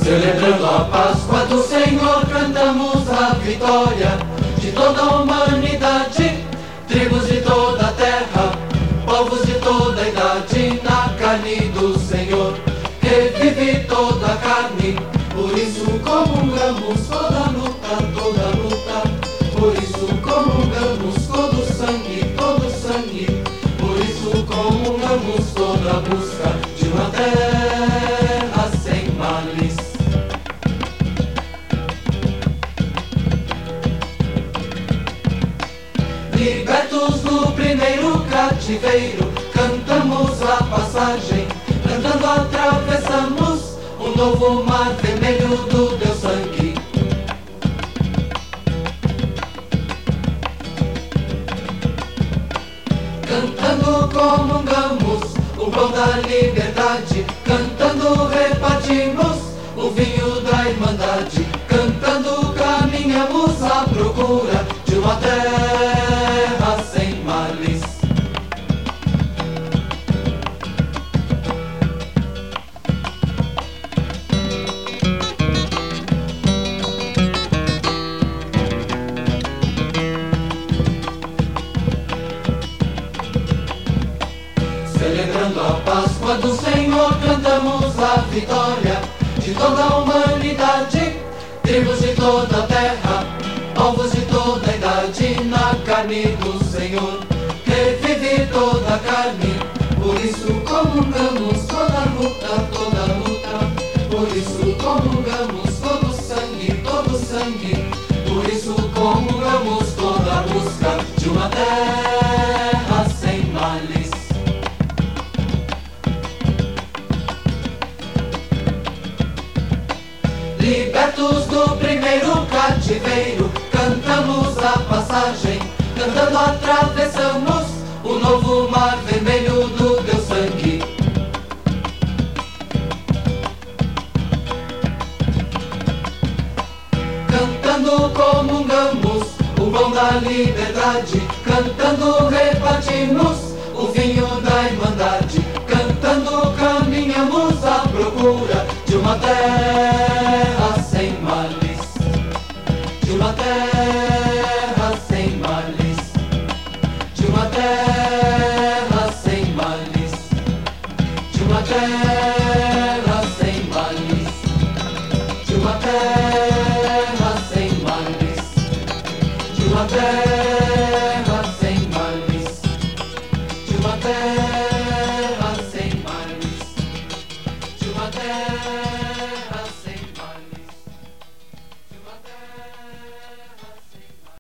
Celebrando a Páscoa do Senhor, cantamos a vitória de toda a humanidade, tribos de toda a terra, povos de toda a idade, na carne do Senhor revive toda a carne. Por isso comungamos toda a luta, toda a luta. Por isso comungamos todo o sangue, todo o sangue. Por isso comungamos toda a busca de uma terra sem males. Libertos do primeiro cativeiro, cantamos a passagem, cantando atravessamos um novo mar vermelho do teu sangue. Cantando comungamos o pão da liberdade, cantando repartimos o vinho da irmandade, cantando caminhamos à procura de uma terra sem males. Celebrando a Páscoa do Senhor, cantamos a vitória de toda a humanidade, tribos de toda a terra, povos de toda a idade, na carne do Senhor revive toda a carne. Por isso comungamos toda a luta, toda a luta. Por isso comungamos todo o sangue, todo o sangue. Por isso comungamos toda a busca de uma terra sem males. Libertos do primeiro cativeiro, cantamos a passagem, cantando atravessamos o novo mar vermelho do teu sangue. Cantando comungamos o pão da liberdade, cantando repartimos o vinho da irmandade, cantando caminhamos à procura de uma terra sem males, de uma terra sem males, de uma terra sem males, de uma terra sem males, de uma terra sem males, de uma terra sem males, de uma terra sem males, de uma terra